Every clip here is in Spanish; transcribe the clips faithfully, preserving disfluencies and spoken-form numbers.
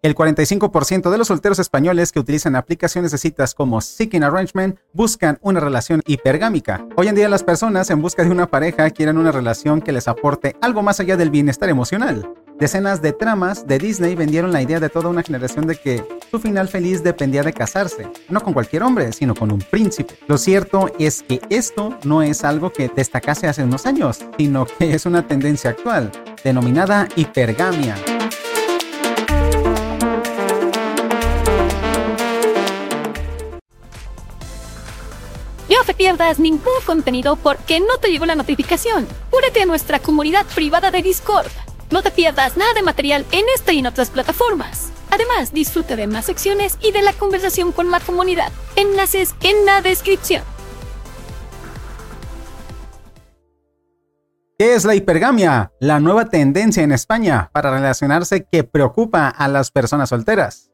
El cuarenta y cinco por ciento de los solteros españoles que utilizan aplicaciones de citas como Seeking Arrangement buscan una relación hipergámica. Hoy en día las personas en busca de una pareja quieren una relación que les aporte algo más allá del bienestar emocional. Decenas de tramas de Disney vendieron la idea de toda una generación de que su final feliz dependía de casarse, no con cualquier hombre, sino con un príncipe. Lo cierto es que esto no es algo que destacase hace unos años, sino que es una tendencia actual, denominada hipergamia. No te pierdas ningún contenido porque no te llegó la notificación. Únete a nuestra comunidad privada de Discord. No te pierdas nada de material en esta y en otras plataformas. Además, disfruta de más secciones y de la conversación con la comunidad. Enlaces en la descripción. ¿Qué es la hipergamia? La nueva tendencia en España para relacionarse que preocupa a las personas solteras.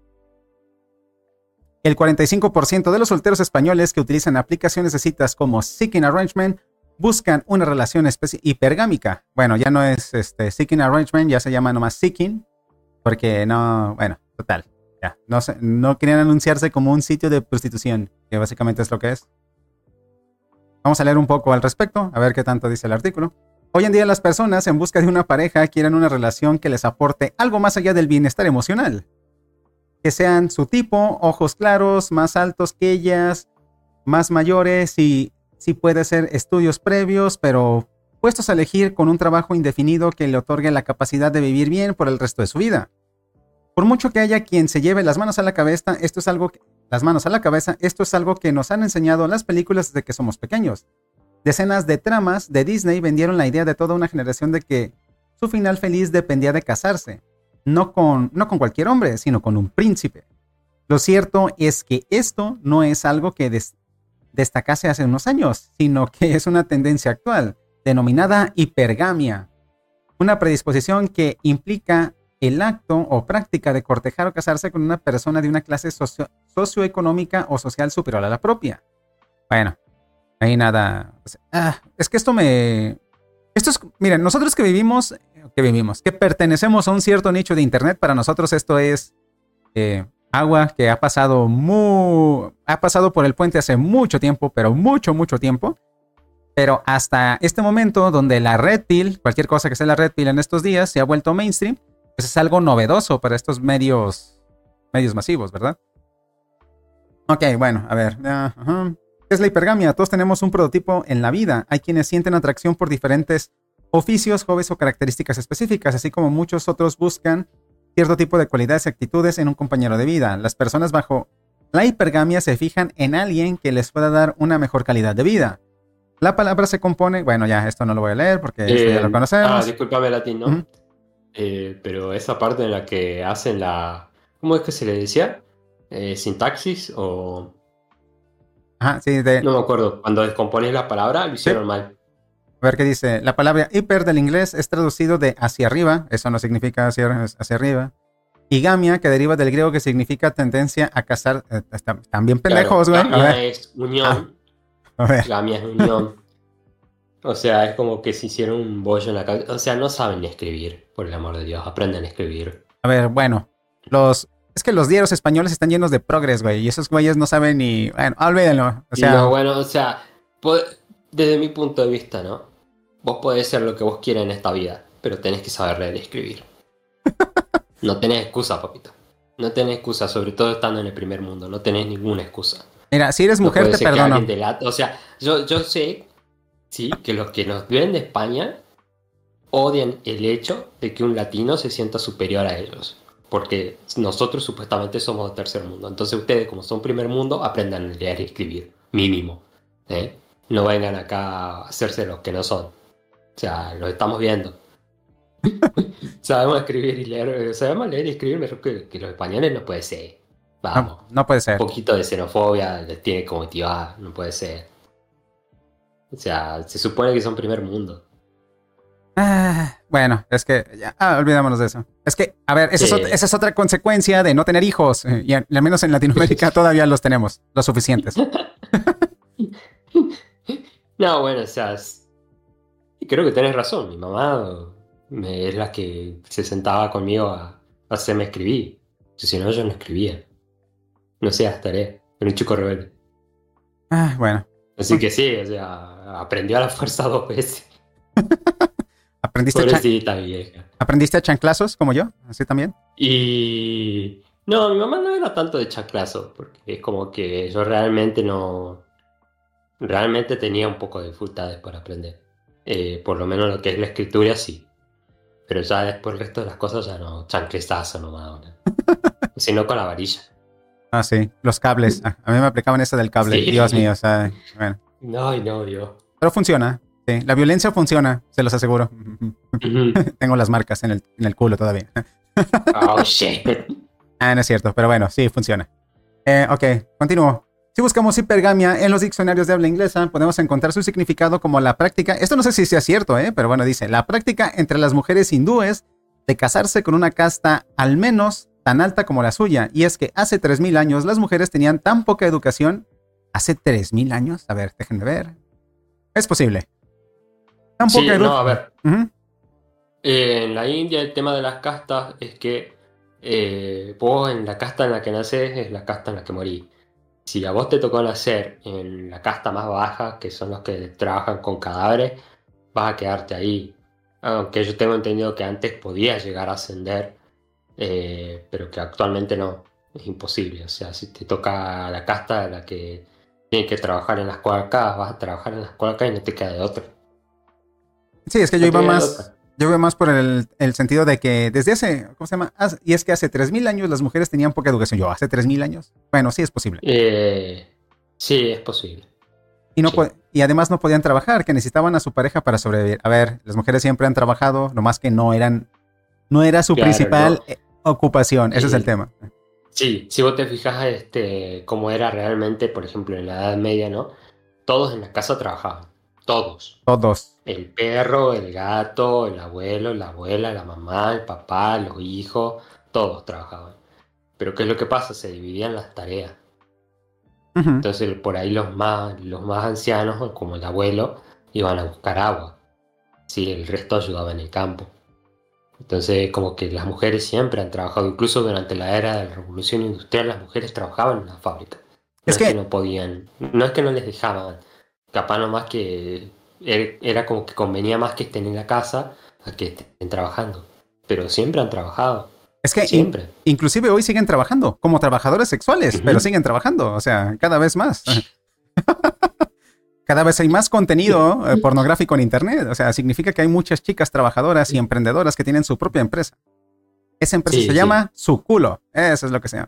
El cuarenta y cinco por ciento de los solteros españoles que utilizan aplicaciones de citas como Seeking Arrangement buscan una relación especi- hipergámica. Bueno, ya no es este, Seeking Arrangement, ya se llama nomás Seeking, porque no, bueno, total, ya, no, se, no querían anunciarse como un sitio de prostitución, que básicamente es lo que es. Vamos a leer un poco al respecto, a ver qué tanto dice el artículo. Hoy en día las personas en busca de una pareja quieren una relación que les aporte algo más allá del bienestar emocional. Que sean su tipo, ojos claros, más altos que ellas, más mayores y si puede ser estudios previos, pero puestos a elegir con un trabajo indefinido que le otorgue la capacidad de vivir bien por el resto de su vida. Por mucho que haya quien se lleve las manos a la cabeza, esto es algo que, las manos a la cabeza, esto es algo que nos han enseñado las películas desde que somos pequeños. Decenas de tramas de Disney vendieron la idea de toda una generación de que su final feliz dependía de casarse. No con, no con cualquier hombre, sino con un príncipe. Lo cierto es que esto no es algo que des, destacase hace unos años, sino que es una tendencia actual, denominada hipergamia. Una predisposición que implica el acto o práctica de cortejar o casarse con una persona de una clase socio, socioeconómica o social superior a la propia. Bueno, ahí nada. O sea, ah, es que esto me... Esto es, miren, nosotros que vivimos... que vivimos, que pertenecemos a un cierto nicho de internet, para nosotros esto es eh, agua que ha pasado muy, ha pasado por el puente hace mucho tiempo, pero mucho, mucho tiempo. Pero hasta este momento, donde la red pill, cualquier cosa que sea la red pill en estos días, se ha vuelto mainstream, pues es algo novedoso para estos medios, medios masivos, ¿verdad? Ok, bueno, a ver. Uh, uh-huh. ¿Qué es la hipergamia? Todos tenemos un prototipo en la vida. Hay quienes sienten atracción por diferentes oficios, hobbies o características específicas, así como muchos otros buscan cierto tipo de cualidades y actitudes en un compañero de vida. Las personas bajo la hipergamia se fijan en alguien que les pueda dar una mejor calidad de vida. La palabra se compone, bueno, ya, esto no lo voy a leer porque eh, esto ya lo conocemos. Ah, discúlpame latín, ¿no? Uh-huh. Eh, pero esa parte en la que hacen la... ¿Cómo es que se le decía? Eh, ¿Sintaxis o...? Ajá, sí, de... No me acuerdo. Cuando descompones la palabra, lo hicieron sí. mal. A ver qué dice. La palabra hiper del inglés es traducido de hacia arriba. Eso no significa hacia, hacia arriba. Y gamia, que deriva del griego, que significa tendencia a casar. Eh, están, están bien pendejos, güey. Claro, gamia es unión. Ah, a ver. Gamia es unión. O sea, es como que se hicieron un bollo en la cabeza. O sea, no saben escribir, por el amor de Dios. Aprendan a escribir. A ver, bueno. Los... Es que los diarios españoles están llenos de progres, güey. Y esos güeyes no saben ni... Bueno, olvídenlo. O sea... No, bueno, o sea... Desde mi punto de vista, ¿no? Vos podés ser lo que vos quieras en esta vida, pero tenés que saber leer y escribir. No tenés excusa, papito. No tenés excusa, sobre todo estando en el primer mundo. No tenés ninguna excusa. Mira, si eres mujer, no te perdono. Te late. O sea, yo, yo sé, sí, que los que nos ven de España odian el hecho de que un latino se sienta superior a ellos. Porque nosotros supuestamente somos de tercer mundo. Entonces ustedes, como son primer mundo, aprendan a leer y escribir. Mínimo. ¿eh? No vengan acá a hacerse los que no son. O sea, lo estamos viendo. Sabemos escribir y leer. Sabemos leer y escribir mejor que, que los españoles, no puede ser. Vamos. No, no puede ser. Un poquito de xenofobia les tiene que motivar. No puede ser. O sea, se supone que son primer mundo. Ah, bueno, es que ya, ah, olvidémonos de eso. Es que, a ver, esa, sí. es, otra, esa es otra consecuencia de no tener hijos. Y al menos en Latinoamérica todavía los tenemos, los suficientes. No, bueno, o sea, creo que tenés razón. Mi mamá me, es la que se sentaba conmigo a, a hacerme escribir. Si no, yo no escribía. No sé, estaré. Era un chico rebelde. Ah, bueno. Así que sí, o sea, aprendió a la fuerza dos veces. ¿Aprendiste a, chan- Pobrecita vieja. ¿Aprendiste a chanclazos como yo? ¿Así también? Y... No, mi mamá no era tanto de chanclazo, porque es como que yo realmente no... Realmente tenía un poco de dificultades para aprender. Eh, por lo menos lo que es la escritura, sí. Pero ya después el resto de las cosas ya no, chanclezazo nomás. ¿No? Sino con la varilla. Ah, sí. Los cables. Ah, a mí me aplicaban esa del cable. Sí. Dios mío, o sea, bueno. No, no, yo. Pero funciona. Sí. La violencia funciona, se los aseguro. Ujú. Tengo las marcas en el, en el culo todavía. Oh, shit. Ah, no es cierto, pero bueno, sí, funciona. Eh, ok, continúo. Si buscamos hipergamia en los diccionarios de habla inglesa, podemos encontrar su significado como la práctica, esto no sé si sea cierto, eh, pero bueno, dice, la práctica entre las mujeres hindúes de casarse con una casta al menos tan alta como la suya. Y es que hace tres mil años las mujeres tenían tan poca educación. ¿Hace tres mil años? A ver, déjenme ver. Es posible. Tan Sí, poca no, educación. a ver. Uh-huh. Eh, en la India el tema de las castas es que eh, vos en la casta en la que nacés es la casta en la que morís. Si a vos te tocó nacer en la casta más baja, que son los que trabajan con cadáveres, vas a quedarte ahí. Aunque yo tengo entendido que antes podías llegar a ascender, eh, pero que actualmente no, es imposible. O sea, si te toca la casta en la que tienes que trabajar en las cuarcas, vas a trabajar en las cuarcas y no te queda de otra. Sí, es que yo No te iba queda de más, otra. yo iba más por el, el sentido de que desde hace, ¿cómo se llama? Haz- y es que hace tres mil años las mujeres tenían poca educación. Yo, ¿hace tres mil años? Bueno, sí es posible. Eh, sí, es posible. Y, no Sí. po- y además no podían trabajar, que necesitaban a su pareja para sobrevivir. A ver, las mujeres siempre han trabajado, nomás que no eran, no era su Claro, principal no. eh, ocupación. Ese es el Eh, tema. Sí, si vos te fijas este, cómo era realmente, por ejemplo, en la Edad Media, ¿no? Todos en la casa trabajaban, todos. Todos. El perro, el gato, el abuelo, la abuela, la mamá, el papá, los hijos, todos trabajaban. Pero ¿qué es lo que pasa? Se dividían las tareas. Ujú. Entonces por ahí los más, los más ancianos, como el abuelo, iban a buscar agua. Sí, el resto ayudaba en el campo. Entonces, como que las mujeres siempre han trabajado, incluso durante la era de la revolución industrial, las mujeres trabajaban en la fábrica. No Es es que que, no podían, no es que no les dejaban, capaz nomás que er- era como que convenía más que estén en la casa a que estén trabajando. Pero siempre han trabajado, es que in- siempre. inclusive hoy siguen trabajando como trabajadores sexuales, pero Ujú. siguen trabajando, o sea, cada vez más. Cada vez hay más contenido eh, pornográfico en internet, o sea, significa que hay muchas chicas trabajadoras y emprendedoras que tienen su propia empresa. Esa empresa Sí, se sí. llama Su Culo, eso es lo que se llama.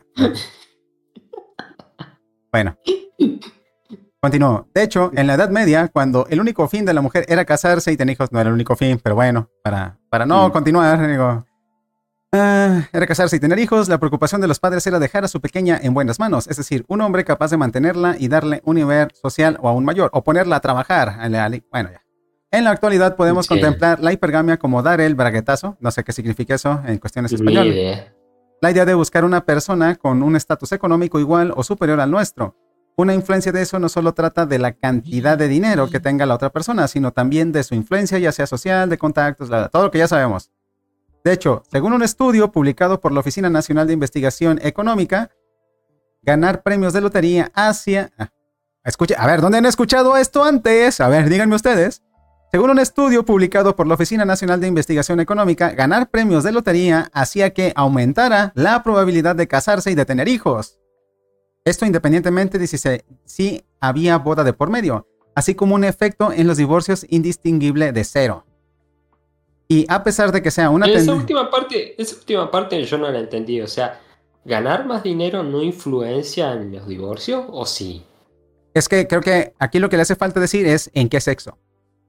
Bueno, continúo. De hecho, en la Edad Media, cuando el único fin de la mujer era casarse y tener hijos, no era el único fin, pero bueno, para, para no Mm. continuar, digo, ah, era casarse y tener hijos, la preocupación de los padres era dejar a su pequeña en buenas manos, es decir, un hombre capaz de mantenerla y darle un nivel social o aún mayor, o ponerla a trabajar. Bueno, ya. En la actualidad podemos Sí. contemplar la hipergamia como dar el braguetazo, no sé qué significa eso en cuestiones Ni españolas. idea. La idea de buscar una persona con un estatus económico igual o superior al nuestro. Una influencia de eso no solo trata de la cantidad de dinero que tenga la otra persona, sino también de su influencia, ya sea social, de contactos, la- todo lo que ya sabemos. De hecho, según un estudio publicado por la Oficina Nacional de Investigación Económica, ganar premios de lotería hacia... Ah, escuche, a ver, ¿dónde han escuchado esto antes? A ver, díganme ustedes. Según un estudio publicado por la Oficina Nacional de Investigación Económica, ganar premios de lotería hacía que aumentara la probabilidad de casarse y de tener hijos. Esto independientemente de si, se, si había boda de por medio, así como un efecto en los divorcios indistinguible de cero. Y a pesar de que sea una Esa tendencia... última parte, esa última parte yo no la entendí. O sea, ¿ganar más dinero no influencia en los divorcios o sí? Es que creo que aquí lo que le hace falta decir es en qué sexo.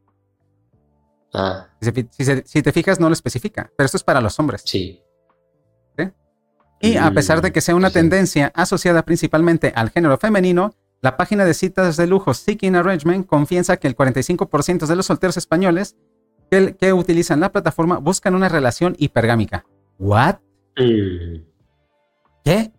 Ah, Si, se- si se- si te fijas, no lo especifica, pero esto es para los hombres. sí. ¿Sí? Y a pesar de que sea una Sí. tendencia asociada principalmente al género femenino, la página de citas de lujo Seeking Arrangement confiesa que el cuarenta y cinco por ciento de los solteros españoles que, que utilizan la plataforma buscan una relación hipergámica. ¿What? Mm, ¿Qué?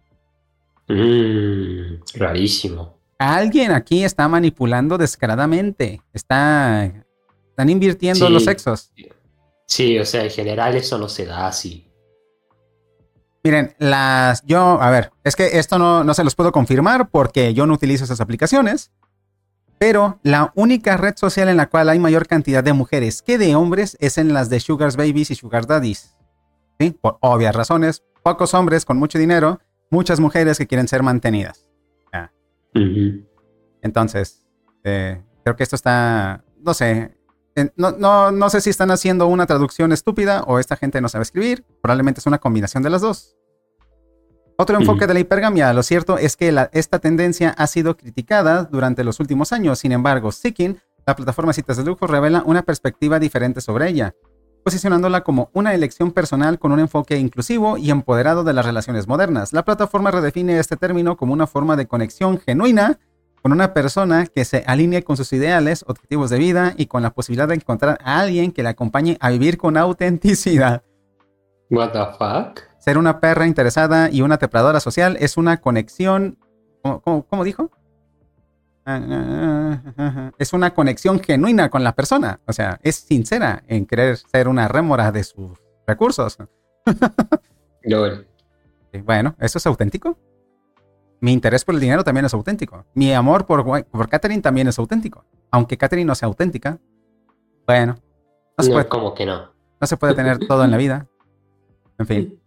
mm, rarísimo. Alguien aquí está manipulando descaradamente. Está, están invirtiendo Sí. los sexos. Sí, o sea, en general eso no se da así. Miren, las, yo, a ver, es que esto no, no se los puedo confirmar porque yo no utilizo esas aplicaciones, pero la única red social en la cual hay mayor cantidad de mujeres que de hombres es en las de Sugar Babies y Sugar Daddies, ¿sí? Por obvias razones, pocos hombres con mucho dinero, muchas mujeres que quieren ser mantenidas. Ah. Uh-huh. Entonces, eh, creo que esto está, no sé, eh, no, no, no sé si están haciendo una traducción estúpida o esta gente no sabe escribir, probablemente es una combinación de las dos. Otro enfoque de la hipergamia, lo cierto es que la, esta tendencia ha sido criticada durante los últimos años. Sin embargo, Seeking, la plataforma de citas de lujo, revela una perspectiva diferente sobre ella, posicionándola como una elección personal con un enfoque inclusivo y empoderado de las relaciones modernas. La plataforma redefine este término como una forma de conexión genuina con una persona que se alinee con sus ideales, objetivos de vida y con la posibilidad de encontrar a alguien que le acompañe a vivir con autenticidad. What the fuck? Ser una perra interesada y una trepidadora social es una conexión... ¿Cómo, cómo, cómo dijo? Es una conexión genuina con la persona. O sea, es sincera en querer ser una rémora de sus recursos. Bueno, ¿eso es auténtico? Mi interés por el dinero también es auténtico. Mi amor por, por Catherine también es auténtico. Aunque Catherine no sea auténtica. Bueno. No, se puede, ¿cómo que no? No se puede tener todo en la vida. En fin.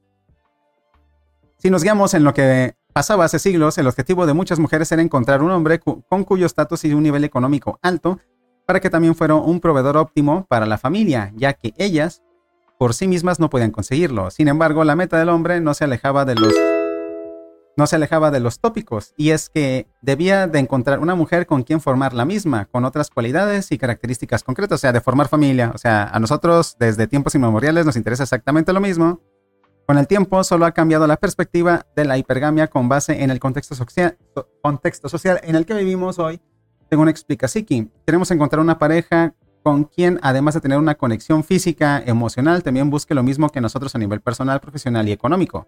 Si nos guiamos en lo que pasaba hace siglos, el objetivo de muchas mujeres era encontrar un hombre cu- con cuyo estatus y un nivel económico alto para que también fuera un proveedor óptimo para la familia, ya que ellas por sí mismas no podían conseguirlo. Sin embargo, la meta del hombre no se alejaba de los no se alejaba de los tópicos, y es que debía de encontrar una mujer con quien formar la misma, con otras cualidades y características concretas, o sea, de formar familia. O sea, a nosotros desde tiempos inmemoriales nos interesa exactamente lo mismo. Con el tiempo solo ha cambiado la perspectiva de la hipergamia con base en el contexto social, contexto social en el que vivimos hoy. Según explica Siki, queremos encontrar una pareja con quien, además de tener una conexión física, emocional, también busque lo mismo que nosotros a nivel personal, profesional y económico.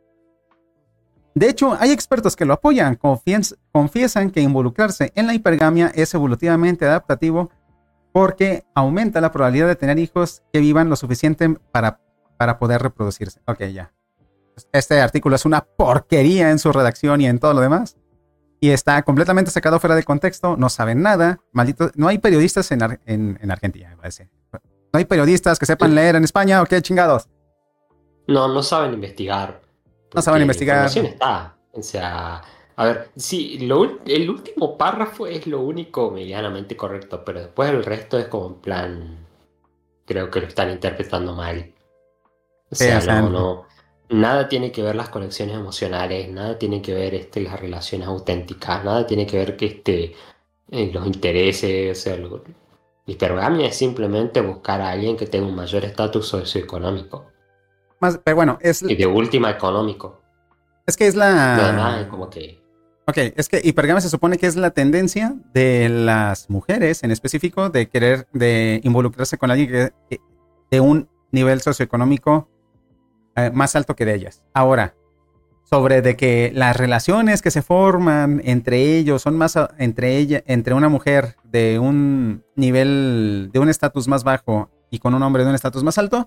De hecho, hay expertos que lo apoyan, confies, confiesan que involucrarse en la hipergamia es evolutivamente adaptativo porque aumenta la probabilidad de tener hijos que vivan lo suficiente para para poder reproducirse. Ok, ya. Este artículo es una porquería en su redacción y en todo lo demás. Y está completamente sacado fuera de contexto. No saben nada. Maldito. No hay periodistas en, Ar en, en Argentina, me parece. No hay periodistas que sepan leer en España. ¿O qué chingados? No, no saben investigar. No saben investigar. La información está. O sea, a ver, sí, lo, el último párrafo es lo único medianamente correcto, pero después el resto es como en plan... Creo que lo están interpretando mal. O sea, sí, no, no, nada tiene que ver las conexiones emocionales, nada tiene que ver este, las relaciones auténticas, nada tiene que ver que este, eh, los intereses, o sea, lo, la hipergamia es simplemente buscar a alguien que tenga un mayor estatus socioeconómico. Más, pero bueno, es... Y de última económico. Es que es la... Lo demás es como que... Ok, es que hipergamia se supone que es la tendencia de las mujeres en específico de querer, de involucrarse con alguien que, que de un nivel socioeconómico Eh, más alto que de ellas. Ahora, sobre de que las relaciones que se forman entre ellos son más a, entre ella, entre una mujer de un nivel, de un estatus más bajo y con un hombre de un estatus más alto,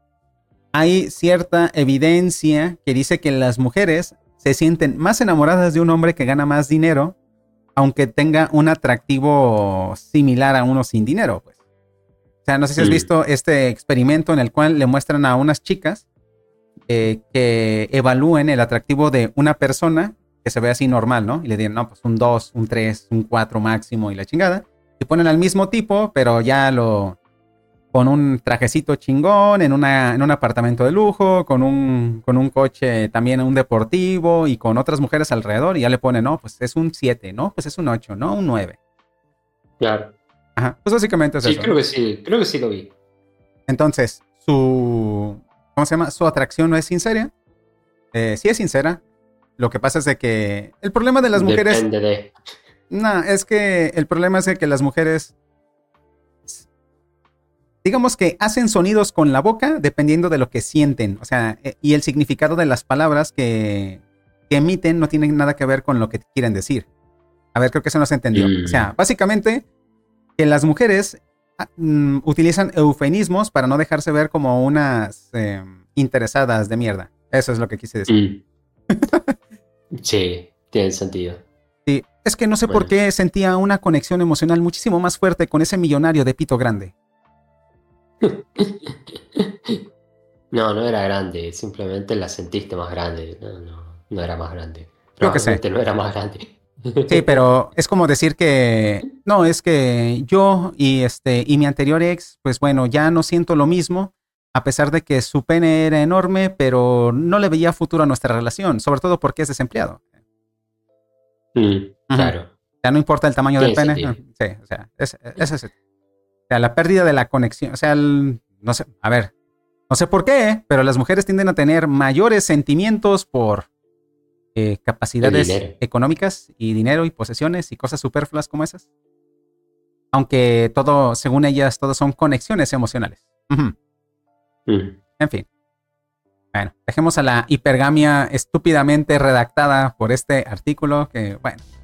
hay cierta evidencia que dice que las mujeres se sienten más enamoradas de un hombre que gana más dinero, aunque tenga un atractivo similar a uno sin dinero, pues. O sea, no sé si has visto este experimento en el cual le muestran a unas chicas Eh, que evalúen el atractivo de una persona que se ve así normal, ¿no? Y le digan, no, pues un dos, un tres, un cuatro máximo y la chingada. Y ponen al mismo tipo, pero ya lo... con un trajecito chingón, en, una, en un apartamento de lujo, con un, con un coche también, un deportivo y con otras mujeres alrededor. Y ya le ponen, no, pues es un siete, ¿no? Pues es un ocho, ¿no? Un nueve. Claro. Ajá, pues básicamente es sí, eso. Sí, creo que sí, creo que sí lo vi. Entonces, su... ¿Cómo se llama? Su atracción no es sincera. Eh, sí es sincera. Lo que pasa es de que el problema de las mujeres... Depende de... No, es que el problema es de que las mujeres... Digamos que hacen sonidos con la boca dependiendo de lo que sienten. O sea, eh, y el significado de las palabras que, que emiten no tienen nada que ver con lo que quieren decir. A ver, creo que eso no se entendió. Mm. O sea, básicamente, que las mujeres... Um, utilizan eufemismos para no dejarse ver como unas eh, interesadas de mierda. Eso es lo que quise decir. Mm. Sí, tiene sentido. Sí, es que no sé Bueno. por qué sentía una conexión emocional muchísimo más fuerte con ese millonario de pito grande. No, no era grande, simplemente la sentiste más grande. No, no, no era más grande. Yo qué sé. Probablemente no era más grande. Sí, pero es como decir que no, es que yo y este y mi anterior ex, pues bueno, ya no siento lo mismo, a pesar de que su pene era enorme, pero no le veía futuro a nuestra relación, sobre todo porque es desempleado. Mm, claro. Ya no importa el tamaño del Tiene pene. sentido. Sí, o sea, es, es, es- o sea, la pérdida de la conexión, o sea, el- no sé, a ver, no sé por qué, pero las mujeres tienden a tener mayores sentimientos por eh, El capacidades dinero. económicas y dinero y posesiones y cosas superfluas como esas. Aunque todo, según ellas, todo son conexiones emocionales. Ujú. Mm. En fin. Bueno, dejemos a la hipergamia estúpidamente redactada por este artículo que, bueno,